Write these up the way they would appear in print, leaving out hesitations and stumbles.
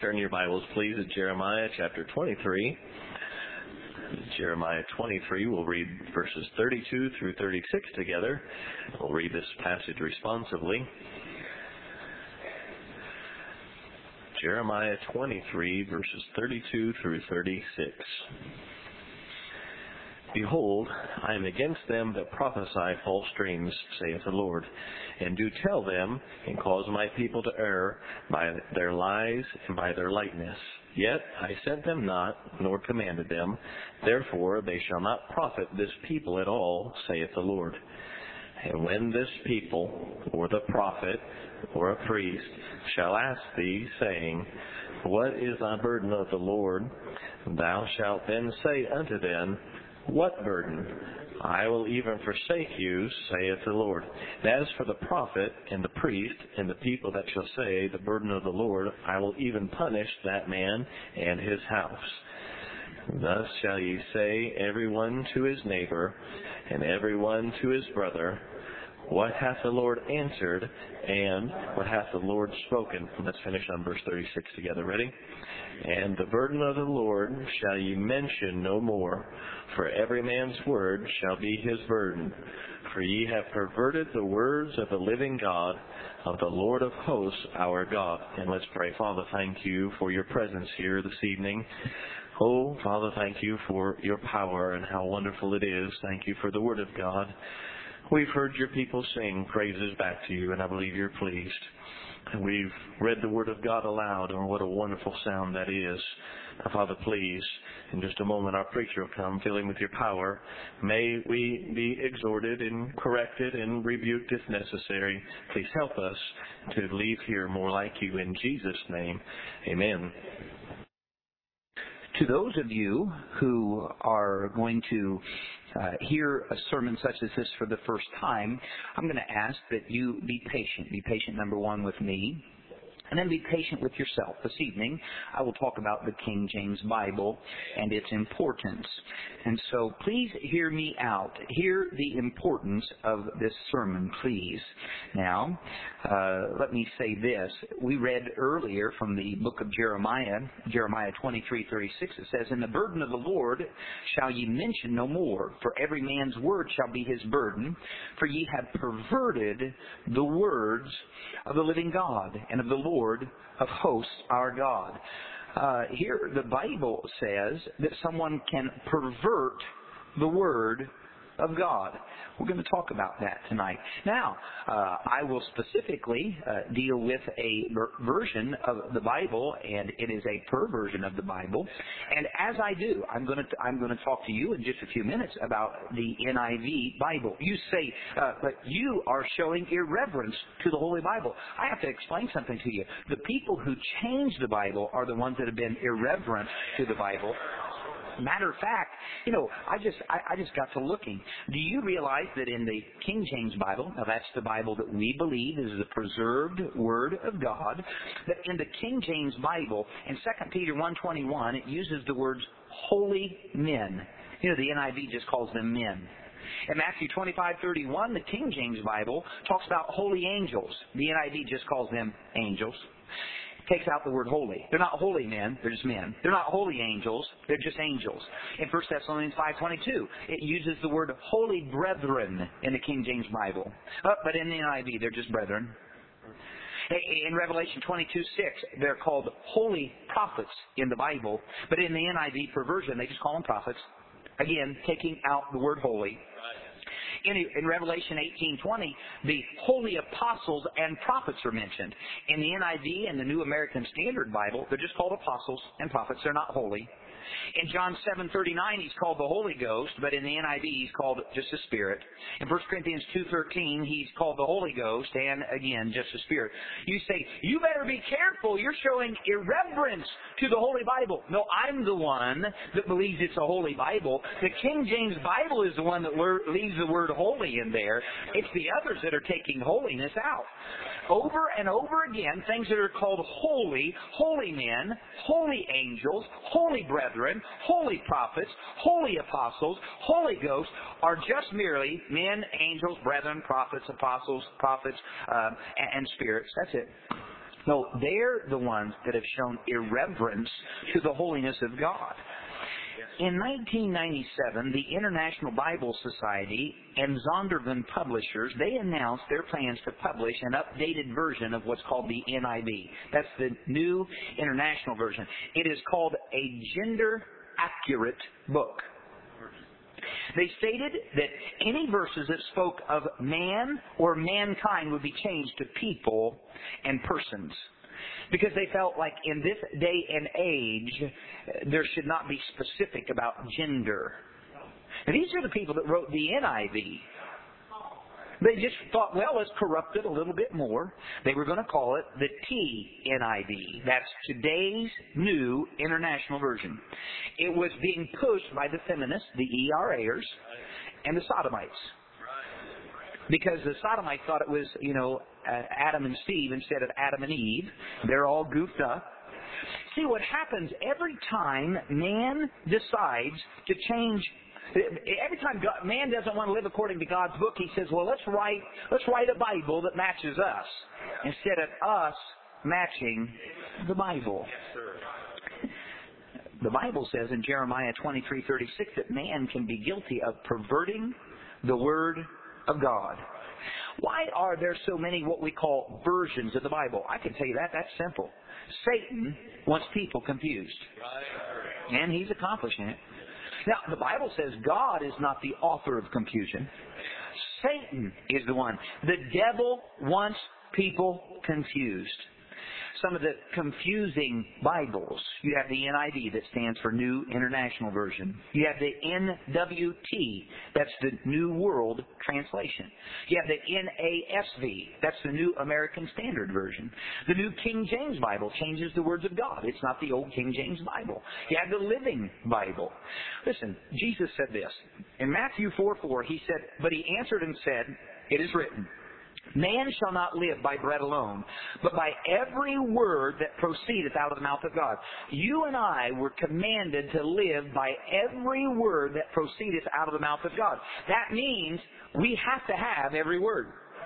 Turn your Bibles, please, to Jeremiah chapter 23. Jeremiah 23, we'll read verses 32 through 36 together. We'll read this passage responsively. Jeremiah 23, verses 32 through 36. Behold, I am against them that prophesy false dreams, saith the Lord, and do tell them, and cause my people to err by their lies and by their lightness. Yet I sent them not, nor commanded them. Therefore they shall not profit this people at all, saith the Lord. And when this people, or the prophet, or a priest, shall ask thee, saying, What is thy burden of the Lord? Thou shalt then say unto them, What burden? I will even forsake you, saith the Lord. And as for the prophet and the priest and the people that shall say, The burden of the Lord, I will even punish that man and his house. Thus shall ye say, every one to his neighbor, and every one to his brother, What hath the Lord answered, and what hath the Lord spoken? Let's finish on verse 36 together. Ready? And the burden of the Lord shall ye mention no more, for every man's word shall be his burden. For ye have perverted the words of the living God, of the Lord of hosts, our God. And let's pray. Father, thank you for your presence here this evening. Oh, Father, thank you for your power and how wonderful it is. Thank you for the word of God. We've heard your people sing praises back to you, and I believe you're pleased. And we've read the Word of God aloud, and what a wonderful sound that is. Now, Father, please, in just a moment our preacher will come, filling with your power. May we be exhorted and corrected and rebuked if necessary. Please help us to leave here more like you in Jesus' name. Amen. To those of you who are going to hear a sermon such as this for the first time, I'm going to ask that you be patient. Be patient, number one, with me. And then be patient with yourself. This evening, I will talk about the King James Bible and its importance. And so please hear me out. Hear the importance of this sermon, please. Now, let me say this. We read earlier from the book of Jeremiah 23:36. It says, And the burden of the Lord shall ye mention no more, for every man's word shall be his burden. For ye have perverted the words of the living God and of the Lord of hosts, our God. Here the Bible says that someone can pervert the word of God. We're going to talk about that tonight. Now, I will specifically deal with a version of the Bible, and it is a perversion of the Bible. And as I do, I'm going to talk to you in just a few minutes about the NIV Bible. You say, but you are showing irreverence to the Holy Bible. I have to explain something to you. The people who change the Bible are the ones that have been irreverent to the Bible. Matter of fact, I just got to looking. Do you realize that in the King James Bible, now that's the Bible that we believe is the preserved Word of God, that in the King James Bible, in 2 Peter 1:21, it uses the words holy men. The NIV just calls them men. In Matthew 25:31, the King James Bible talks about holy angels. The NIV just calls them angels. Takes out the word holy. They're not holy men, they're just men. They're not holy angels, they're just angels. In 1 Thessalonians 5:22, it uses the word holy brethren in the King James Bible. But in the NIV, they're just brethren. In Revelation 22:6, they're called holy prophets in the Bible, but in the NIV perversion, they just call them prophets. Again, taking out the word holy. In Revelation 18:20, the holy apostles and prophets are mentioned. In the NIV and the New American Standard Bible, they're just called apostles and prophets. They're not holy. In John 7:39, he's called the Holy Ghost, but in the NIV, he's called just the Spirit. In 1 Corinthians 2:13, he's called the Holy Ghost, and again, just the Spirit. You say, you better be careful. You're showing irreverence to the Holy Bible. No, I'm the one that believes it's a Holy Bible. The King James Bible is the one that leaves the word holy in there. It's the others that are taking holiness out. Over and over again, things that are called holy, holy men, holy angels, holy brethren, holy prophets, holy apostles, Holy Ghost are just merely men, angels, brethren, prophets, apostles, prophets, and spirits. That's it. No, they're the ones that have shown irreverence to the holiness of God. In 1997, the International Bible Society and Zondervan Publishers, they announced their plans to publish an updated version of what's called the NIV. That's the New International Version. It is called a gender-accurate book. They stated that any verses that spoke of man or mankind would be changed to people and persons, because they felt like in this day and age, there should not be specific about gender. And these are the people that wrote the NIV. They just thought, well, let's corrupt it a little bit more. They were going to call it the TNIV. That's today's New International Version. It was being pushed by the feminists, the ERAers, and the Sodomites. Because the Sodomites thought it was, Adam and Steve instead of Adam and Eve. They're all goofed up. See, what happens every time man decides to change, every time man doesn't want to live according to God's book, he says, well, let's write a Bible that matches us, instead of us matching the Bible. The Bible says in Jeremiah 23:36 that man can be guilty of perverting the Word of God. Why are there so many what we call versions of the Bible? I can tell you that. That's simple. Satan wants people confused. And he's accomplishing it. Now, the Bible says God is not the author of confusion. Satan is the one. The devil wants people confused. Some of the confusing Bibles, you have the NIV, that stands for New International Version. You have the NWT, that's the New World Translation. You have the NASV, that's the New American Standard Version. The New King James Bible changes the words of God. It's not the old King James Bible. You have the Living Bible. Listen, Jesus said this. In Matthew 4:4, he said, but he answered and said, it is written, man shall not live by bread alone, but by every word that proceedeth out of the mouth of God. You and I were commanded to live by every word that proceedeth out of the mouth of God. That means we have to have every word.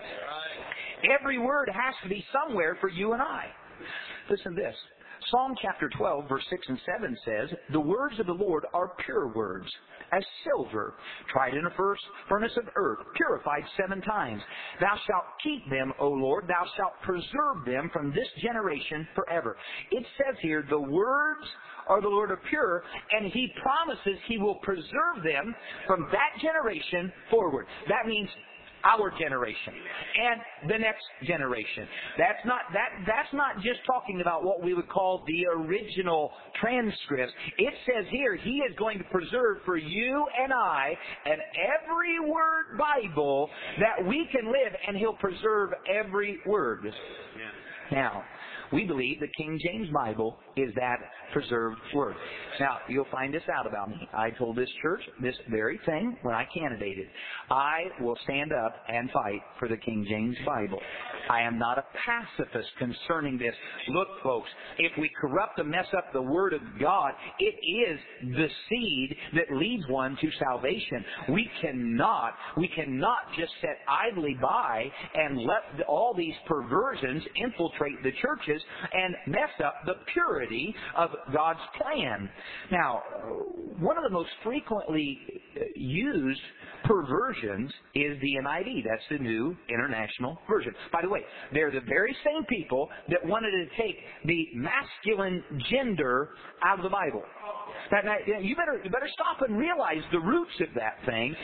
Every word has to be somewhere for you and I. Listen to this. Psalm chapter 12, verse 6 and 7 says, the words of the Lord are pure words, as silver, tried in a furnace of earth, purified 7 times. Thou shalt keep them, O Lord, thou shalt preserve them from this generation forever. It says here, the words of the Lord are pure, and He promises He will preserve them from that generation forward. That means our generation and the next generation. That's not just talking about what we would call the original transcripts. It says here, He is going to preserve for you and I an every word Bible that we can live, and He'll preserve every word. Yeah. Now, we believe the King James Bible is that preserved word. Now, you'll find this out about me. I told this church this very thing when I candidated. I will stand up and fight for the King James Bible. I am not a pacifist concerning this. Look, folks, if we corrupt and mess up the Word of God, it is the seed that leads one to salvation. We cannot just sit idly by and let all these perversions infiltrate the churches and mess up the purity of God's plan. Now, one of the most frequently used perversions is the NIV. That's the New International Version. By the way, they're the very same people that wanted to take the masculine gender out of the Bible. Now, you better stop and realize the roots of that thing.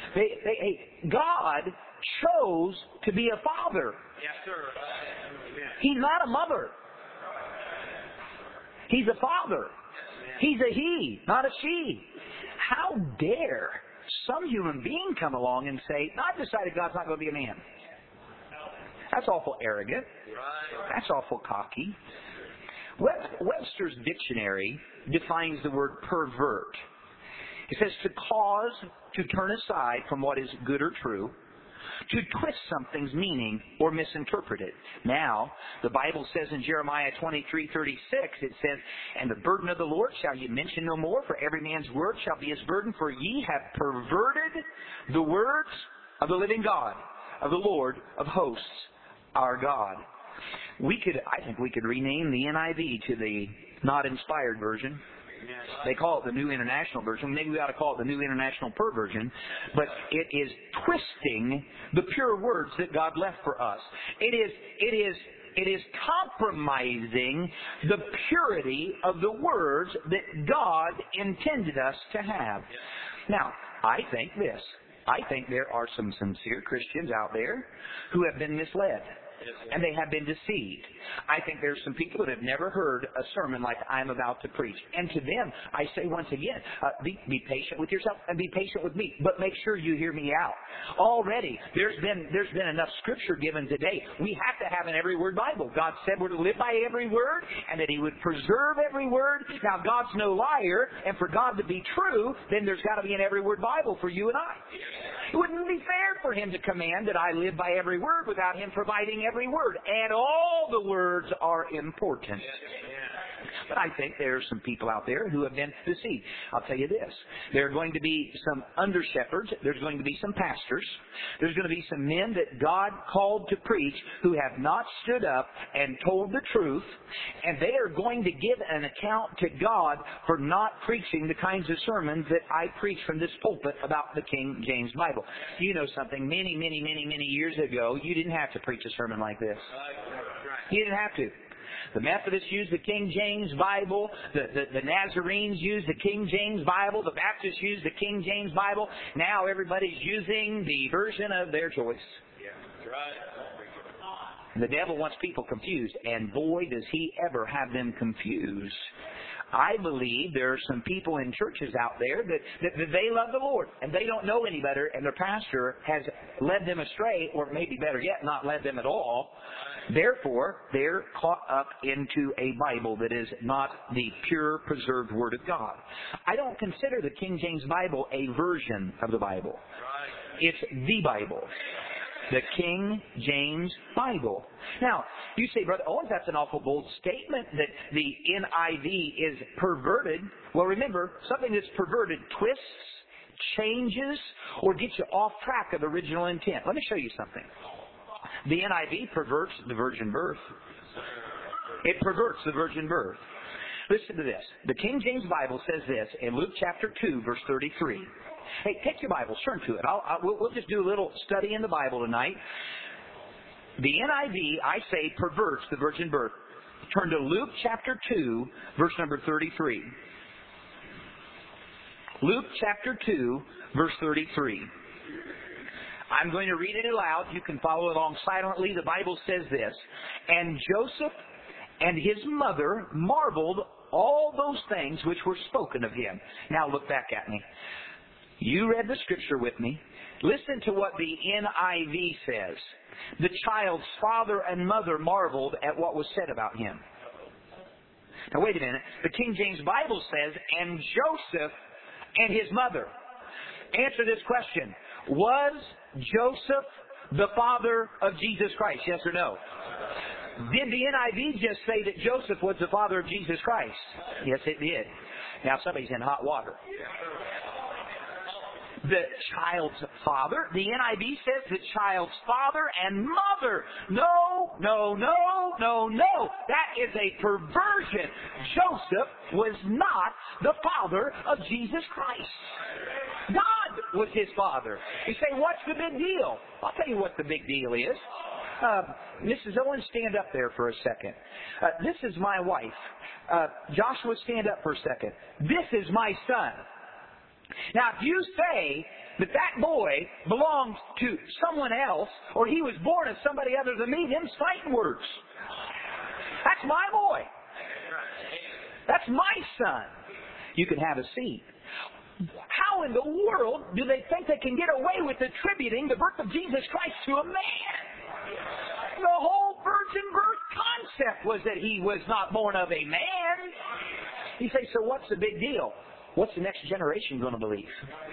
God chose to be a father. Yes, sir. He's not a mother. He's a father. He's a he, not a she. How dare some human being come along and say, no, I've decided God's not going to be a man. That's awful arrogant. That's awful cocky. Webster's dictionary defines the word pervert. It says to cause to turn aside from what is good or true, to twist something's meaning or misinterpret it. Now, the Bible says in Jeremiah 23:36, it says, and the burden of the Lord shall ye mention no more, for every man's word shall be his burden, for ye have perverted the words of the living God, of the Lord of hosts, our God. I think we could rename the NIV to the not inspired version. They call it the New International Version. Maybe we ought to call it the New International Perversion. But it is twisting the pure words that God left for us. It is compromising the purity of the words that God intended us to have. Now, I think there are some sincere Christians out there who have been misled. And they have been deceived. I think there's some people that have never heard a sermon like I'm about to preach. And to them, I say once again, be patient with yourself and be patient with me. But make sure you hear me out. Already, there's been enough Scripture given today. We have to have an every word Bible. God said we're to live by every word and that He would preserve every word. Now, God's no liar. And for God to be true, then there's got to be an every word Bible for you and I. It wouldn't be fair for Him to command that I live by every word without Him providing every word. And all the words are important. But I think there are some people out there who have been deceived. I'll tell you this. There are going to be some under-shepherds. There's going to be some pastors. There's going to be some men that God called to preach who have not stood up and told the truth. And they are going to give an account to God for not preaching the kinds of sermons that I preach from this pulpit about the King James Bible. You know something, many years ago, you didn't have to preach a sermon like this. You didn't have to. The Methodists used the King James Bible. The Nazarenes used the King James Bible. The Baptists used the King James Bible. Now everybody's using the version of their choice. Yeah, that's right. The devil wants people confused, and boy, does he ever have them confused. I believe there are some people in churches out there that they love the Lord, and they don't know any better, and their pastor has led them astray, or maybe better yet, not led them at all. Therefore, they're caught up into a Bible that is not the pure, preserved Word of God. I don't consider the King James Bible a version of the Bible. It's the Bible. The King James Bible. Now, you say, Brother Owens, that's an awful bold statement that the NIV is perverted. Well, remember, something that's perverted twists, changes, or gets you off track of the original intent. Let me show you something. The NIV perverts the virgin birth. It perverts the virgin birth. Listen to this. The King James Bible says this in Luke chapter 2, verse 33. Hey, take your Bible, turn to it. We'll just do a little study in the Bible tonight. The NIV, I say, perverts the virgin birth. Turn to Luke chapter 2, verse number 33. Luke chapter 2, verse 33. I'm going to read it aloud. You can follow along silently. The Bible says this. And Joseph and his mother marveled all those things which were spoken of him. Now look back at me. You read the Scripture with me. Listen to what the NIV says. The child's father and mother marveled at what was said about him. Now wait a minute. The King James Bible says, and Joseph and his mother. Answer this question. Was Joseph the father of Jesus Christ? Yes or no? Did the NIV just say that Joseph was the father of Jesus Christ? Yes, it did. Now somebody's in hot water. The child's father. The NIV says the child's father and mother. No. That is a perversion. Joseph was not the father of Jesus Christ. God was his father. You say, what's the big deal? I'll tell you what the big deal is. Mrs. Owens, stand up there for a second. This is my wife. Joshua, stand up for a second. This is my son. Now, if you say that boy belongs to someone else, or he was born of somebody other than me, them's fighting words. That's my boy. That's my son. You can have a seat. How in the world do they think they can get away with attributing the birth of Jesus Christ to a man? The whole virgin birth concept was that he was not born of a man. You say, so what's the big deal? What's the next generation going to believe?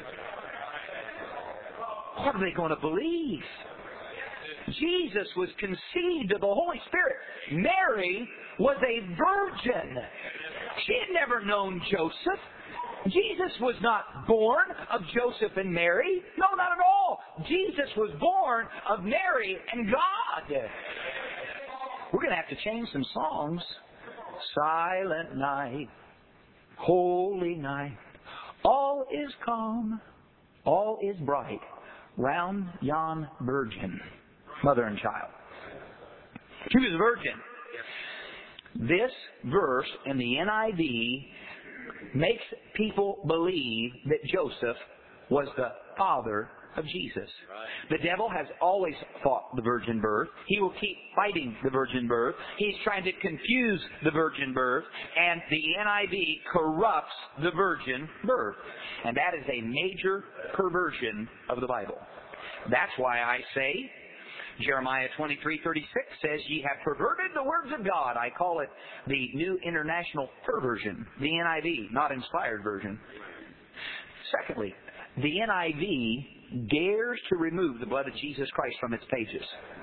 What are they going to believe? Jesus was conceived of the Holy Spirit. Mary was a virgin. She had never known Joseph. Jesus was not born of Joseph and Mary. No, not at all. Jesus was born of Mary and God. we're going to have to change some songs. Silent night, holy night, all is calm, all is bright, round yon virgin, mother and child. She was a virgin. This verse in the NIV makes people believe that Joseph was the father of Jesus. The devil has always fought the virgin birth. He will keep fighting the virgin birth. He's trying to confuse the virgin birth, and the NIV corrupts the virgin birth. And that is a major perversion of the Bible. That's why I say, Jeremiah 23:36 says, "Ye have perverted the words of God." I call it the New International Perversion, the NIV, not inspired version. Secondly, the NIV dares to remove the blood of Jesus Christ from its pages.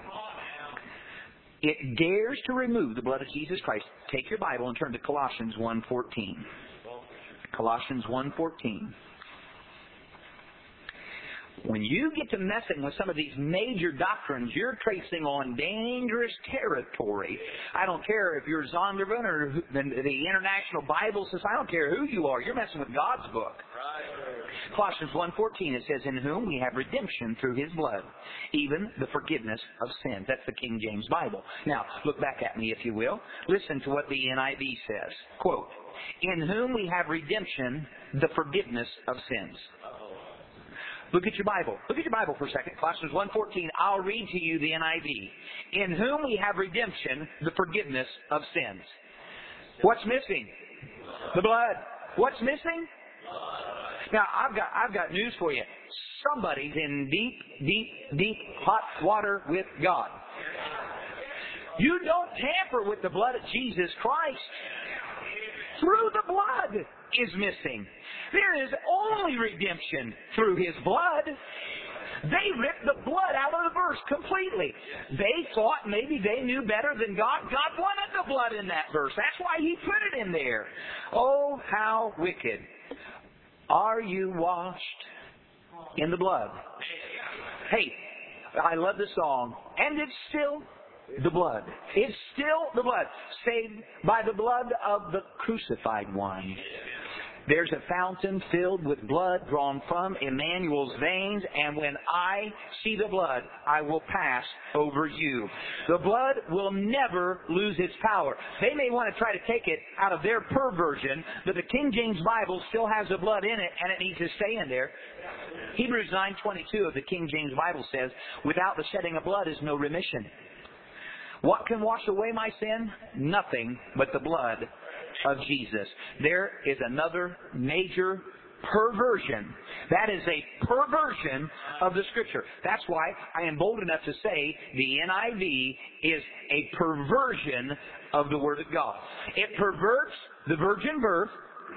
It dares to remove the blood of Jesus Christ. Take your Bible and turn to Colossians 1:14. Colossians 1:14. When you get to messing with some of these major doctrines, you're tracing on dangerous territory. I don't care if you're Zondervan or the International Bible Society. I don't care who you are. You're messing with God's book. Colossians 1:14, it says, "In whom we have redemption through His blood, even the forgiveness of sins." That's the King James Bible. Now, look back at me, if you will. Listen to what the NIV says. Quote, "In whom we have redemption, the forgiveness of sins." Look at your Bible. Look at your Bible for a second. Colossians 1:14. I'll read to you the NIV. "In whom we have redemption, the forgiveness of sins." What's missing? The blood. What's missing? Now, I've got news for you. Somebody's in deep hot water with God. You don't tamper with the blood of Jesus Christ. Through the blood is missing. There is only redemption through His blood. They ripped the blood out of the verse completely. They thought maybe they knew better than God. God wanted the blood in that verse. That's why He put it in there. Oh, how wicked. Are you washed in the blood? Hey, I love the song. And it's still the blood. It's still the blood. Saved by the blood of the crucified one. There's a fountain filled with blood drawn from Emmanuel's veins, and when I see the blood, I will pass over you. The blood will never lose its power. They may want to try to take it out of their perversion, but the King James Bible still has the blood in it, and it needs to stay in there. Hebrews 9:22 of the King James Bible says, "Without the shedding of blood is no remission." What can wash away my sin? Nothing but the blood of Jesus. There is another major perversion. That is a perversion of the Scripture. That's why I am bold enough to say the NIV is a perversion of the Word of God. It perverts the virgin birth.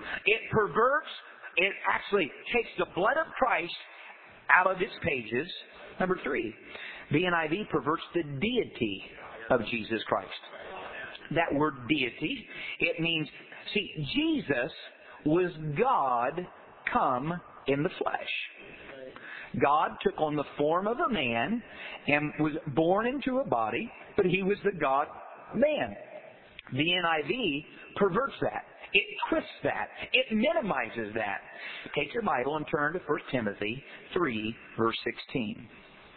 It actually takes the blood of Christ out of its pages. Number 3, the NIV perverts the deity of Jesus Christ. That word deity, it means, see, Jesus was God come in the flesh. God took on the form of a man and was born into a body, but He was the God-man. The NIV perverts that. It twists that. It minimizes that. Take your Bible and turn to 1 Timothy 3, verse 16.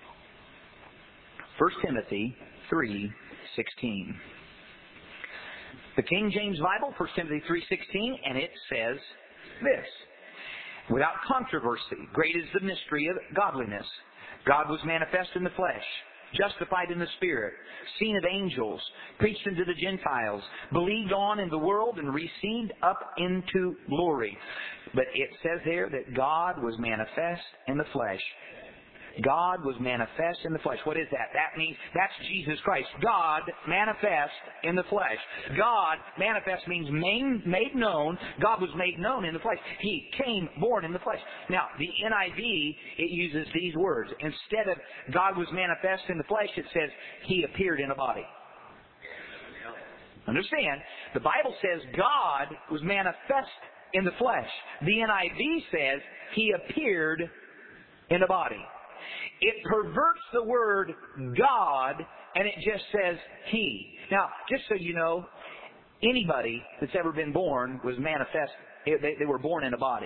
1 Timothy 3:16. The King James Bible, 1 Timothy 3:16, and it says this: "Without controversy, great is the mystery of godliness. God was manifest in the flesh, justified in the Spirit, seen of angels, preached unto the Gentiles, believed on in the world, and received up into glory." But it says there that God was manifest in the flesh. God was manifest in the flesh. What is that? That means that's Jesus Christ. God manifest in the flesh. God manifest means made known. God was made known in the flesh. He came born in the flesh. Now, the NIV, it uses these words. Instead of God was manifest in the flesh, it says He appeared in a body. Understand, the Bible says God was manifest in the flesh. The NIV says He appeared in a body. It perverts the word God, and it just says He. Now, just so you know, anybody that's ever been born was manifest. They were born in a body.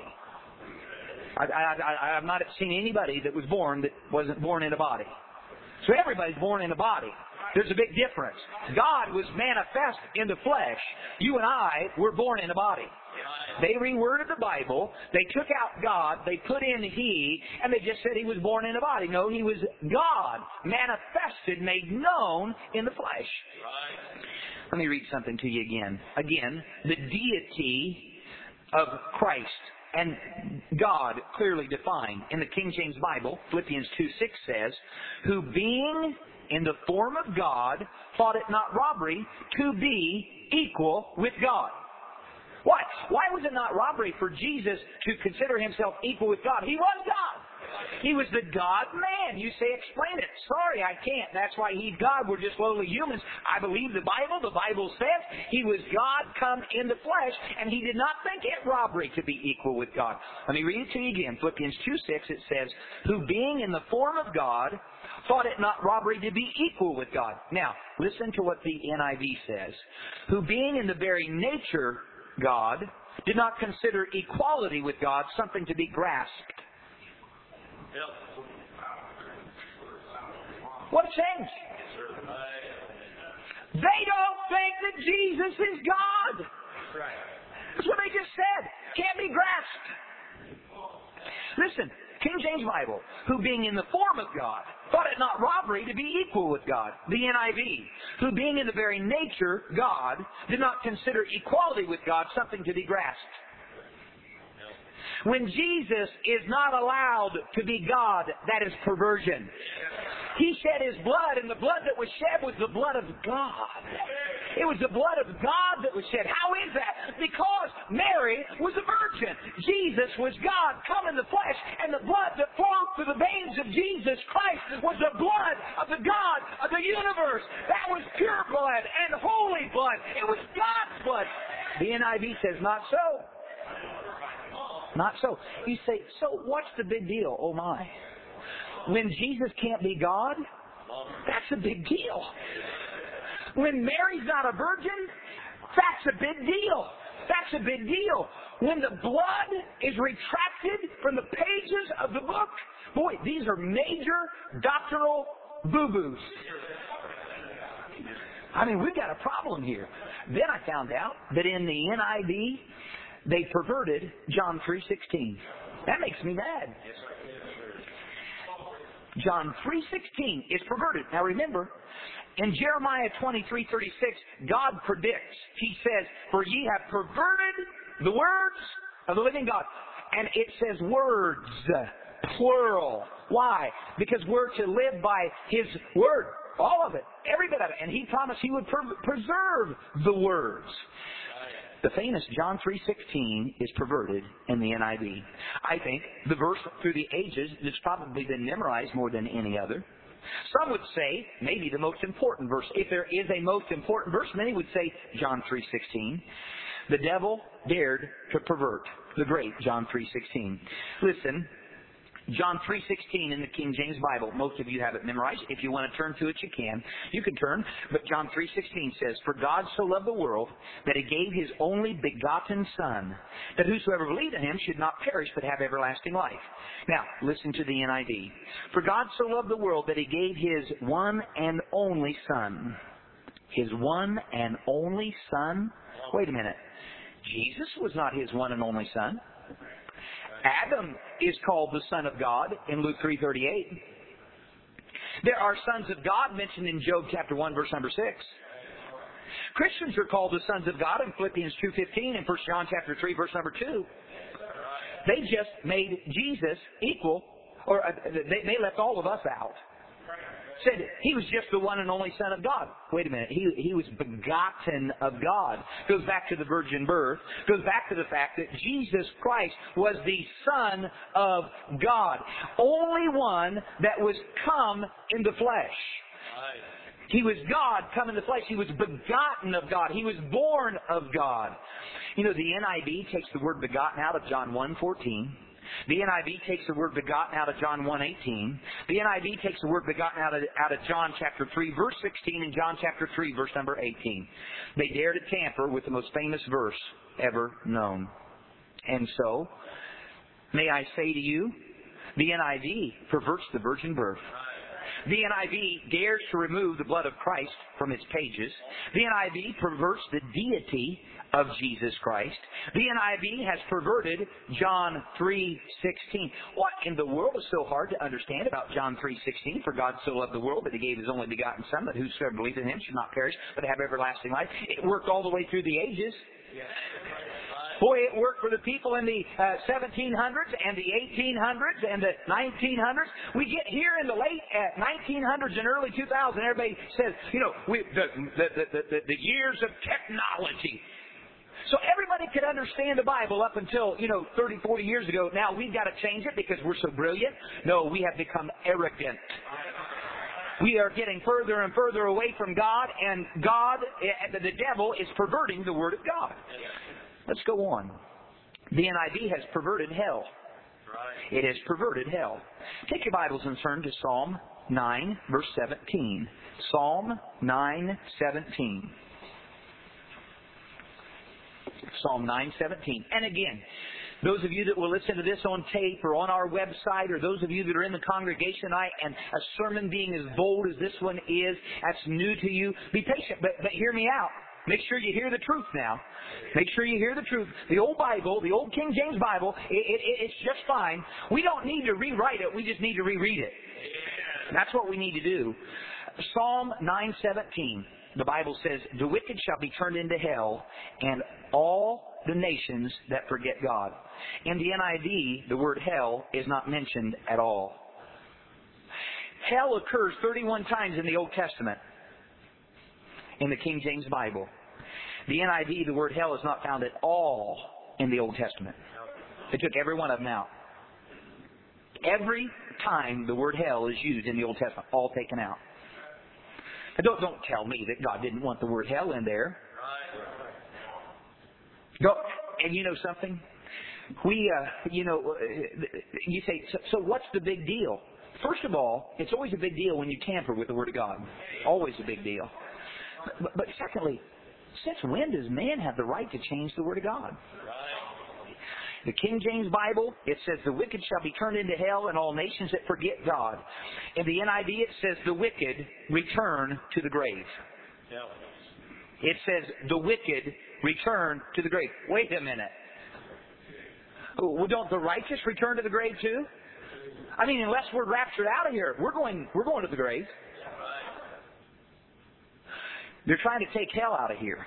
I've not seen anybody that was born that wasn't born in a body. So everybody's born in a body. There's a big difference. God was manifest in the flesh. You and I were born in a body. They reworded the Bible. They took out God. They put in He. And they just said He was born in a body. No, He was God manifested, made known in the flesh. Let me read something to you again. Again, the deity of Christ and God clearly defined. In the King James Bible, Philippians 2:6 says, who being in the form of God, thought it not robbery to be equal with God. What? Why was it not robbery for Jesus to consider Himself equal with God? He was God. He was the God-man. You say, explain it. Sorry, I can't. That's why He's God. We're just lowly humans. I believe the Bible. The Bible says He was God come in the flesh, and He did not think it robbery to be equal with God. Let me read it to you again. Philippians 2:6, it says, who being in the form of God, thought it not robbery to be equal with God. Now, listen to what the NIV says. Who being in the very nature God, did not consider equality with God something to be grasped. What changed? They don't think that Jesus is God. That's what they just said. Can't be grasped. Listen, King James Bible, who being in the form of God, thought it not robbery to be equal with God. The NIV, who being in the very nature God, did not consider equality with God something to be grasped. When Jesus is not allowed to be God, that is perversion. He shed His blood, and the blood that was shed was the blood of God. It was the blood of God that was shed. How is that? Because Mary was a virgin. Jesus was God come in the flesh, and the blood that flowed through the veins of Jesus Christ was the blood of the God of the universe. That was pure blood and holy blood. It was God's blood. The NIV says, not so. Not so. You say, so what's the big deal? Oh my. When Jesus can't be God, that's a big deal. When Mary's not a virgin, that's a big deal. That's a big deal. When the blood is retracted from the pages of the book, boy, these are major doctrinal boo-boos. I mean, we've got a problem here. Then I found out that in the NIV, they perverted John 3:16. That makes me mad. John 3:16 is perverted. Now remember, in Jeremiah 23:36, God predicts. He says, for ye have perverted the words of the living God. And it says words, plural. Why? Because we're to live by His word. All of it. Every bit of it. And He promised He would preserve the words. The famous John 3:16 is perverted in the NIV. I think the verse through the ages that's probably been memorized more than any other. Some would say maybe the most important verse. If there is a most important verse, many would say John 3:16. The devil dared to pervert the great John 3:16. Listen, John 3:16 in the King James Bible. Most of you have it memorized. If you want to turn to it, you can. You can turn. But John 3:16 says, for God so loved the world that He gave His only begotten Son, that whosoever believed in Him should not perish but have everlasting life. Now, listen to the NIV. For God so loved the world that He gave His one and only Son. His one and only Son? Wait a minute. Jesus was not His one and only Son. Adam is called the Son of God in Luke 3:38. There are sons of God mentioned in Job chapter 1, verse number 6. Christians are called the sons of God in Philippians 2:15 and 1 John chapter 3, verse number 2. They just made Jesus equal, or they left all of us out. Said He was just the one and only Son of God. Wait a minute. He was begotten of God. Goes back to the virgin birth. Goes back to the fact that Jesus Christ was the Son of God. Only one that was come in the flesh. He was God come in the flesh. He was begotten of God. He was born of God. You know, the NIV takes the word begotten out of John 1:14. The NIV takes the word begotten out of John 1:18. The NIV takes the word begotten out of John chapter 3, verse 16, and John chapter 3, verse number 18. They dare to tamper with the most famous verse ever known. And so, may I say to you, the NIV perverts the virgin birth. The NIV dares to remove the blood of Christ from its pages. The NIV perverts the deity of Jesus Christ. The NIV has perverted John 3:16. What in the world is so hard to understand about John 3:16? For God so loved the world that He gave His only begotten Son, that whosoever believes in Him should not perish, but have everlasting life. It worked all the way through the ages. Boy, it worked for the people in the 1700s and the 1800s and the 1900s. We get here in the late 1900s and early 2000s, everybody says, the years of technology. So everybody could understand the Bible up until, 30, 40 years ago. Now we've got to change it because we're so brilliant. No, we have become arrogant. We are getting further and further away from God, and the devil is perverting the Word of God. Let's go on. The NIV has perverted hell. It has perverted hell. Take your Bibles and turn to Psalm 9, verse 17. Psalm 9:17. Psalm 9:17. And again, those of you that will listen to this on tape or on our website, or those of you that are in the congregation tonight, and a sermon being as bold as this one is, that's new to you, be patient, but hear me out. Make sure you hear the truth now. Make sure you hear the truth. The old Bible, the old King James Bible, it's just fine. We don't need to rewrite it. We just need to reread it. That's what we need to do. Psalm 9:17. The Bible says, "The wicked shall be turned into hell, and all the nations that forget God." In the NIV, the word hell is not mentioned at all. Hell occurs 31 times in the Old Testament. In the King James Bible. The NIV, the word hell is not found at all in the Old Testament. They took every one of them out. Every time the word hell is used in the Old Testament, all taken out. Now don't tell me that God didn't want the word hell in there. And you know something? You say, so what's the big deal? First of all, it's always a big deal when you tamper with the Word of God. Always a big deal. But secondly, since when does man have the right to change the Word of God? The King James Bible, it says, "The wicked shall be turned into hell, and all nations that forget God." In the NIV, it says, "The wicked return to the grave." It says, "The wicked return to the grave." Wait a minute. Well, don't the righteous return to the grave too? I mean, unless we're raptured out of here, we're going to the grave. They're trying to take hell out of here.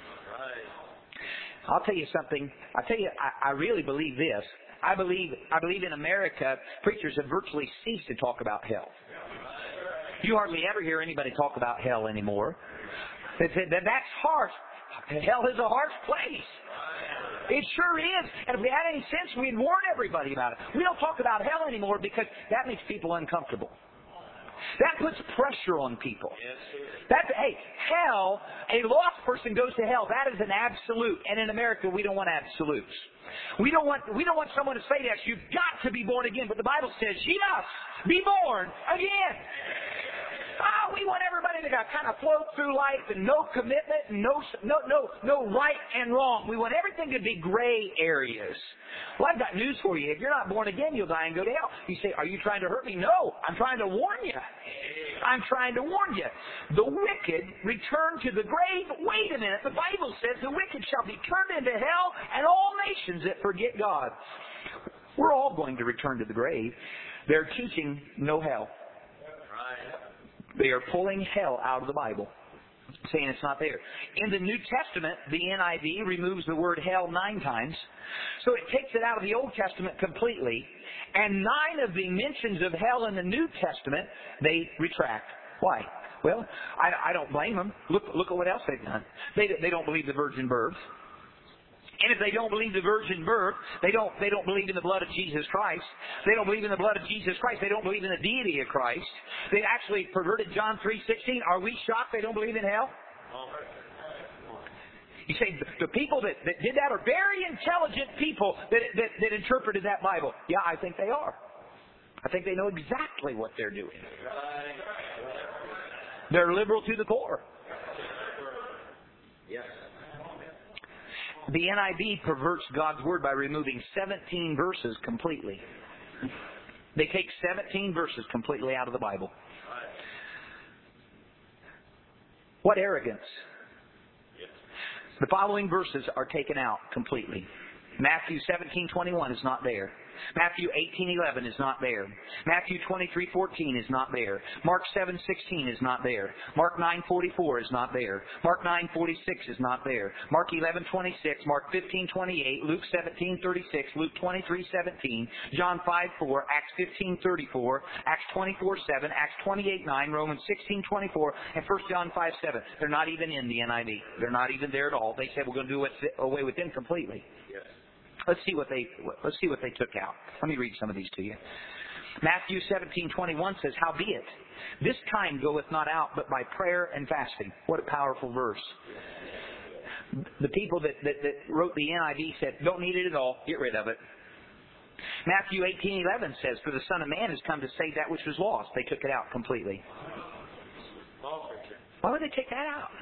I'll tell you something. I really believe this. I believe in America, preachers have virtually ceased to talk about hell. You hardly ever hear anybody talk about hell anymore. That's harsh. Hell is a harsh place. It sure is. And if we had any sense, we'd warn everybody about it. We don't talk about hell anymore because that makes people uncomfortable. That puts pressure on people. Hell, a lost person goes to hell. That is an absolute. And in America, we don't want absolutes. We don't want someone to say to us, "You've got to be born again." But the Bible says, "Ye must be born again." We want everybody to kind of float through life and no commitment, and no right and wrong. We want everything to be gray areas. Well, I've got news for you. If you're not born again, you'll die and go to hell. You say, "Are you trying to hurt me?" No, I'm trying to warn you. I'm trying to warn you. The wicked return to the grave. Wait a minute. The Bible says the wicked shall be turned into hell, and all nations that forget God. We're all going to return to the grave. They're teaching no hell. They are pulling hell out of the Bible, saying it's not there. In the New Testament, the NIV removes the word hell 9 times. So it takes it out of the Old Testament completely. And 9 of the mentions of hell in the New Testament, they retract. Why? Well, I don't blame them. Look at what else they've done. They don't believe the virgin birth. And if they don't believe the virgin birth, they don't believe in the blood of Jesus Christ. They don't believe in the blood of Jesus Christ. They don't believe in the deity of Christ. They actually perverted John 3:16. Are we shocked they don't believe in hell? You say the people that did that are very intelligent people that interpreted that Bible. Yeah, I think they are. I think they know exactly what they're doing. They're liberal to the core. Yes. The NIV perverts God's Word by removing 17 verses completely. They take 17 verses completely out of the Bible. What arrogance. The following verses are taken out completely. Matthew 17:21 is not there. Matthew 18:11 is not there. Matthew 23:14 is not there. Mark 7:16 is not there. Mark 9:44 is not there. Mark 9:46 is not there. Mark 11:26, Mark 15:28, Luke 17:36, Luke 23:17, John 5:4, Acts 15:34, Acts 24:7, Acts 28:9, Romans 16:24, and 1 John 5:7. They're not even in the NIV. They're not even there at all. They said we're going to do away with them completely. Yes. Let's see what they took out. Let me read some of these to you. Matthew 17:21 says, "Howbeit, this kind goeth not out but by prayer and fasting." What a powerful verse. The people that wrote the NIV said, don't need it at all, get rid of it. Matthew 18:11 says, "For the Son of Man has come to save that which was lost." They took it out completely. Why would they take that out?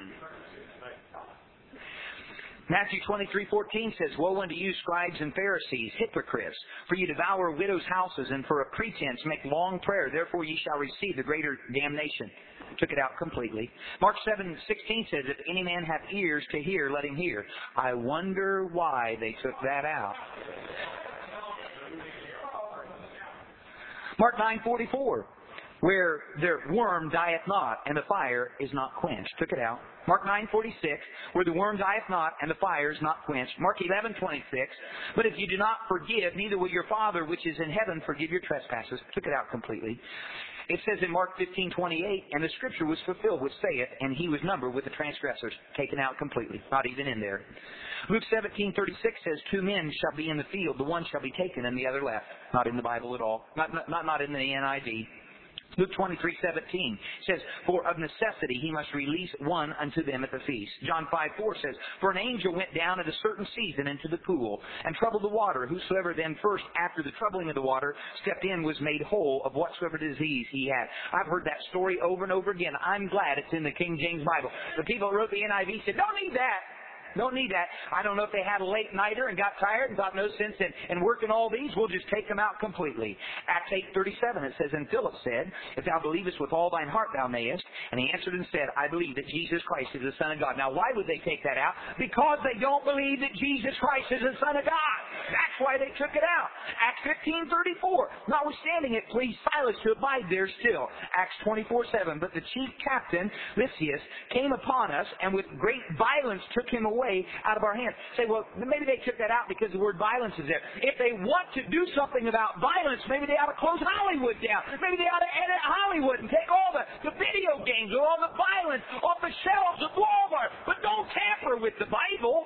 Matthew 23:14 says, "Woe unto you, scribes and Pharisees, hypocrites! For you devour widows' houses, and for a pretense make long prayer. Therefore ye shall receive the greater damnation." Took it out completely. Mark 7:16 says, "If any man have ears to hear, let him hear." I wonder why they took that out. Mark 9:44, "Where their worm dieth not, and the fire is not quenched." Took it out. Mark 9:46, "Where the worm dieth not, and the fire is not quenched." Mark 11:26, "But if you do not forgive, neither will your Father which is in heaven forgive your trespasses." Took it out completely. It says in Mark 15:28, "And the scripture was fulfilled which saith, and he was numbered with the transgressors." Taken out completely. Not even in there. Luke 17:36 says, "Two men shall be in the field, the one shall be taken and the other left." Not in the Bible at all. Not in the NIV. Luke 23:17 says, "For of necessity he must release one unto them at the feast." John 5:4 says, "For an angel went down at a certain season into the pool, and troubled the water. Whosoever then first, after the troubling of the water, stepped in was made whole of whatsoever disease he had." I've heard that story over and over again. I'm glad it's in the King James Bible. The people who wrote the NIV said, don't need that. Don't need that. I don't know if they had a late nighter and got tired and thought no sense in working all these. We'll just take them out completely. Acts 8:37, it says, "And Philip said, If thou believest with all thine heart thou mayest. And he answered and said, I believe that Jesus Christ is the Son of God." Now, why would they take that out? Because they don't believe that Jesus Christ is the Son of God. That's why they took it out. Acts 15:34, "Notwithstanding it pleased Silas to abide there still." Acts 24:7, "But the chief captain, Lysias, came upon us, and with great violence took him away out of our hands." Say, well, maybe they took that out because the word violence is there. If they want to do something about violence, maybe they ought to close Hollywood down. Maybe they ought to edit Hollywood and take all the video games or all the violence off the shelves of Walmart. But don't tamper with the Bible.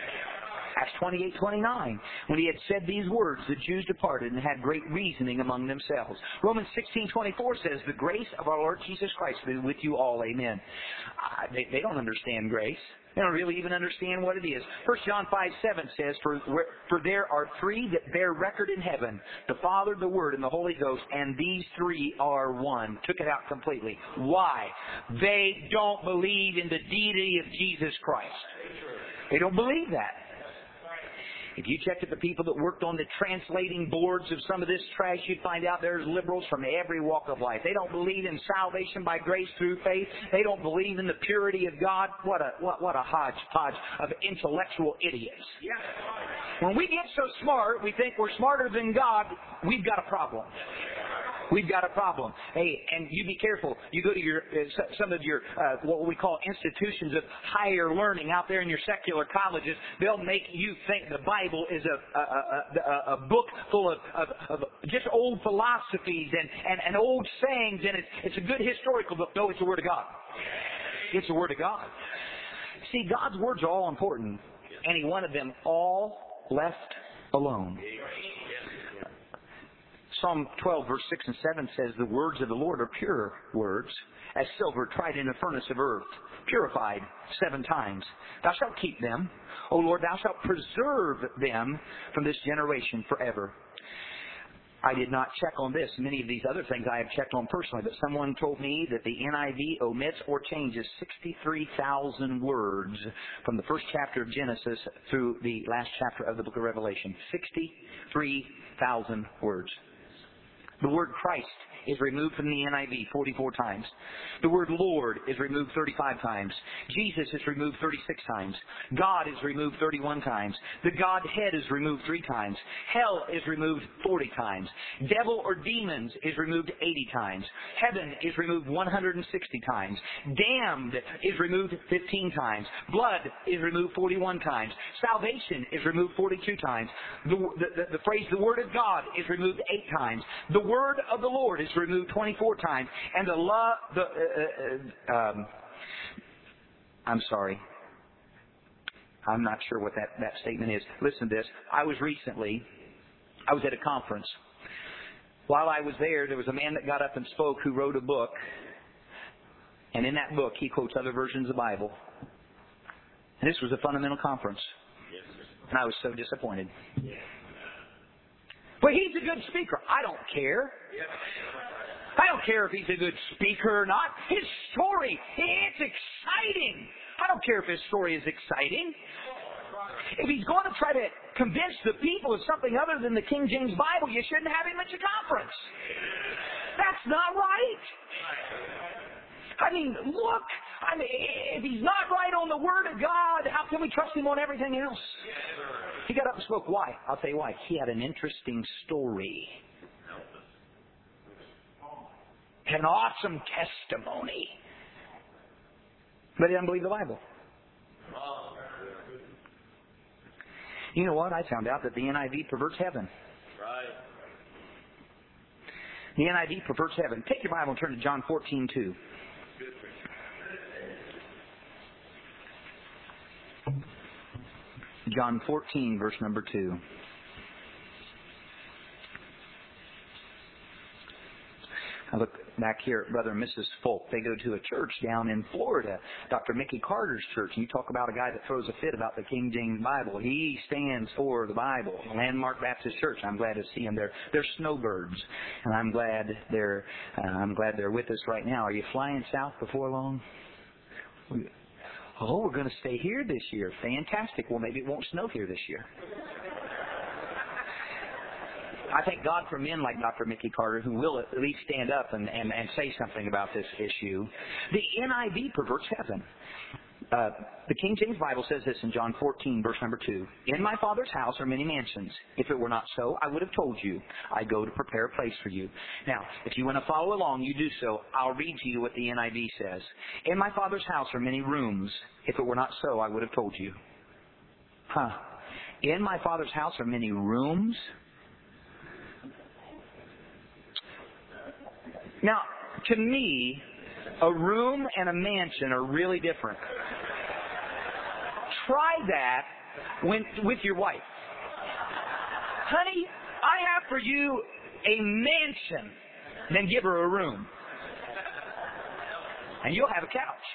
Acts 28:29, "When he had said these words, the Jews departed and had great reasoning among themselves." Romans 16:24 says, "The grace of our Lord Jesus Christ be with you all." Amen. They don't understand grace. They don't really even understand what it is. 1 John 5:7 says, For there are three that bear record in heaven, the Father, the Word, and the Holy Ghost, and these three are one." Took it out completely. Why? They don't believe in the deity of Jesus Christ. They don't believe that. If you checked at the people that worked on the translating boards of some of this trash, you'd find out there's liberals from every walk of life. They don't believe in salvation by grace through faith. They don't believe in the purity of God. What a hodgepodge of intellectual idiots. When we get so smart, we think we're smarter than God, we've got a problem. We've got a problem. Hey, and you be careful. You go to your some of your what we call institutions of higher learning out there in your secular colleges. They'll make you think the Bible is a book full of just old philosophies and old sayings, and it's a good historical book. No, it's the Word of God. It's the Word of God. See, God's words are all important. Any one of them all left alone. Psalm 12, verse 6 and 7 says, the words of the Lord are pure words, as silver tried in a furnace of earth, purified 7 times. Thou shalt keep them. O Lord, thou shalt preserve them from this generation forever. I did not check on this. Many of these other things I have checked on personally, but someone told me that the NIV omits or changes 63,000 words from the first chapter of Genesis through the last chapter of the book of Revelation. 63,000 words. The word Christ is removed from the NIV 44 times. The word Lord is removed 35 times. Jesus is removed 36 times. God is removed 31 times. The Godhead is removed 3 times. Hell is removed 40 times. Devil or demons is removed 80 times. Heaven is removed 160 times. Damned is removed 15 times. Blood is removed 41 times. Salvation is removed 42 times. The phrase the Word of God is removed 8 times. The Word of the Lord is removed 24 times, and I'm sorry. I'm not sure what that statement is. Listen to this. I was at a conference. While I was there was a man that got up and spoke who wrote a book, and in that book he quotes other versions of the Bible. And this was a fundamental conference. And I was so disappointed. Well, he's a good speaker. I don't care. I don't care if he's a good speaker or not. His story, it's exciting. I don't care if his story is exciting. If he's going to try to convince the people of something other than the King James Bible, you shouldn't have him at your conference. That's not right. I mean, look. If he's not right on the Word of God, how can we trust him on everything else? He got up and spoke. Why? I'll tell you why. He had an interesting story. An awesome testimony. But he doesn't believe the Bible. You know what? I found out that the NIV perverts heaven. The NIV perverts heaven. Take your Bible and turn to John 14:2. John 14, verse number 2. I look back here at Brother and Mrs. Folk. They go to a church down in Florida, Dr. Mickey Carter's church. And you talk about a guy that throws a fit about the King James Bible. He stands for the Bible. Landmark Baptist Church. I'm glad to see them. They're snowbirds, and I'm glad they're with us right now. Are you flying south before long? Oh, we're going to stay here this year. Fantastic. Well, maybe it won't snow here this year. I thank God for men like Dr. Mickey Carter who will at least stand up and say something about this issue. The NIV perverts heaven. The King James Bible says this in John 14, verse number 2. In my Father's house are many mansions. If it were not so, I would have told you. I go to prepare a place for you. Now, if you want to follow along, you do so. I'll read to you what the NIV says. In my Father's house are many rooms. If it were not so, I would have told you. In my Father's house are many rooms. Now, to me, a room and a mansion are really different. Try that with your wife. Honey, I have for you a mansion. Then give her a room. And you'll have a couch.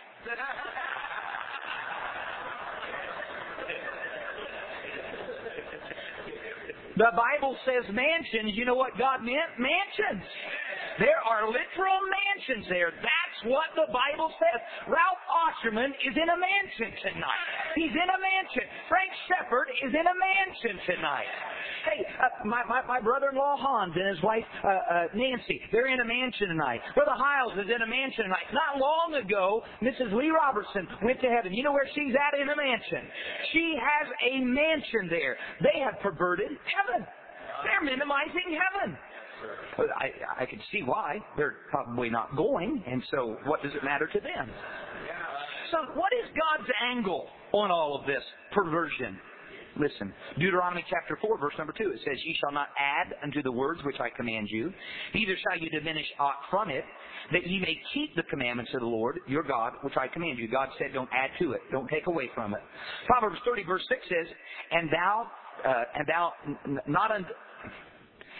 The Bible says mansions. You know what God meant? Mansions. There are literal mansions there. That's what the Bible says. Ralph Osherman is in a mansion tonight. He's in a mansion. Frank Shepard is in a mansion tonight. Hey, my brother-in-law Hans and his wife Nancy, they're in a mansion tonight. Brother Hiles is in a mansion tonight. Not long ago, Mrs. Lee Robertson went to heaven. You know where she's at in a mansion? She has a mansion there. They have perverted heaven. They're minimizing heaven. I can see why. They're probably not going, and so what does it matter to them? So what is God's angle on all of this perversion? Listen, Deuteronomy chapter 4, verse number 2, it says, Ye shall not add unto the words which I command you, neither shall you diminish aught from it, that ye may keep the commandments of the Lord, your God, which I command you. God said, don't add to it. Don't take away from it. Proverbs 30, verse 6 says,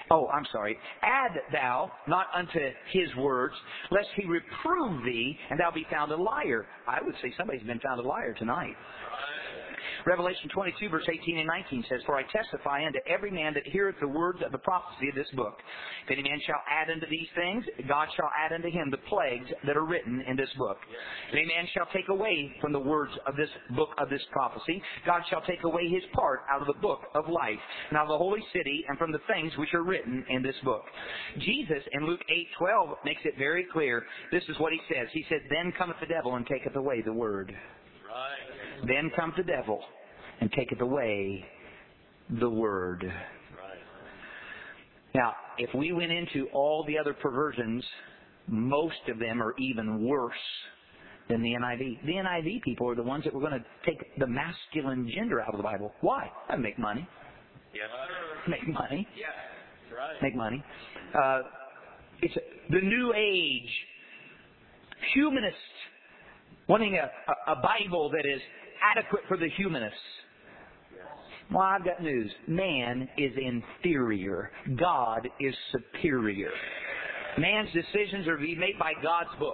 Oh, I'm sorry. Add thou not unto his words, lest he reprove thee, and thou be found a liar. I would say somebody's been found a liar tonight. Revelation 22, verse 18 and 19 says, For I testify unto every man that heareth the words of the prophecy of this book. If any man shall add unto these things, God shall add unto him the plagues that are written in this book. If any man shall take away from the words of this book of this prophecy, God shall take away his part out of the book of life, and out of the holy city, and from the things which are written in this book. Jesus, in Luke 8:12, makes it very clear. This is what he says. He said, Then cometh the devil and taketh away the word. Right. Then comes the devil and taketh away the word. Right. Now, if we went into all the other perversions, most of them are even worse than the NIV. The NIV people are the ones that were going to take the masculine gender out of the Bible. Why? Make money. Yes. Make money. Yes. Right. Make money. It's the New Age humanist wanting a Bible that is adequate for the humanists. Well, I've got news. Man is inferior. God is superior. Man's decisions are to be made by God's book.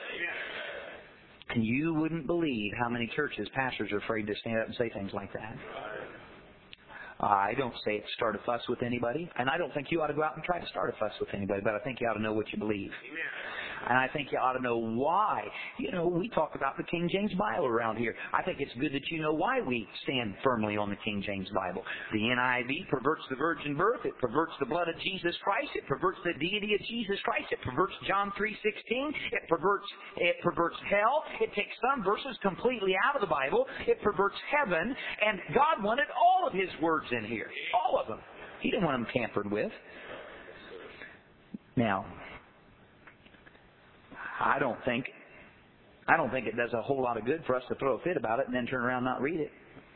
And you wouldn't believe how many churches, pastors are afraid to stand up and say things like that. I don't say it to start a fuss with anybody, and I don't think you ought to go out and try to start a fuss with anybody, but I think you ought to know what you believe. And I think you ought to know why. You know, we talk about the King James Bible around here. I think it's good that you know why we stand firmly on the King James Bible. The NIV perverts the virgin birth. It perverts the blood of Jesus Christ. It perverts the deity of Jesus Christ. It perverts John 3:16. It perverts hell. It takes some verses completely out of the Bible. It perverts heaven. And God wanted all of his words in here. All of them. He didn't want them tampered with. Now, I don't think it does a whole lot of good for us to throw a fit about it and then turn around and not read it.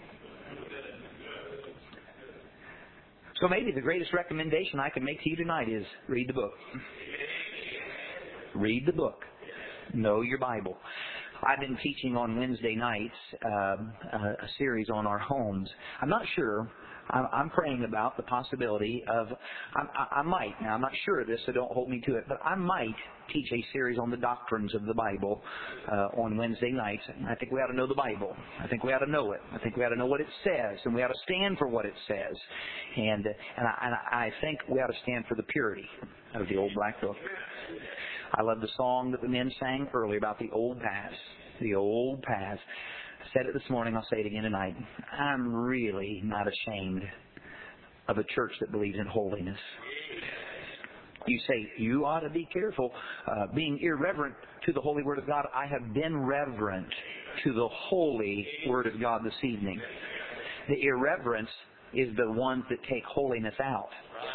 So maybe the greatest recommendation I can make to you tonight is read the book. Read the book. Know your Bible. I've been teaching on Wednesday nights a series on our homes. I'm not sure. I'm praying about the possibility of, I might, now I'm not sure of this, so don't hold me to it, but I might teach a series on the doctrines of the Bible on Wednesday nights. I think we ought to know the Bible. I think we ought to know it. I think we ought to know what it says, and we ought to stand for what it says. And I think we ought to stand for the purity of the old black book. I love the song that the men sang earlier about the old paths. The old paths. I said it this morning, I'll say it again tonight. I'm really not ashamed of a church that believes in holiness. You say, you ought to be careful being irreverent to the holy Word of God. I have been reverent to the holy Word of God this evening. The irreverence is the ones that take holiness out.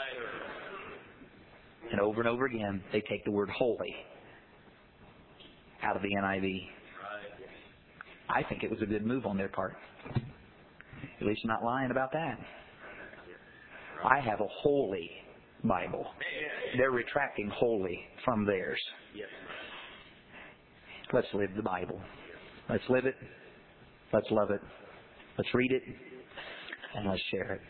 And over again, they take the word holy out of the NIV. I think it was a good move on their part. At least I'm not lying about that. I have a holy Bible. They're retracting holy from theirs. Let's live the Bible. Let's live it. Let's love it. Let's read it. And let's share it.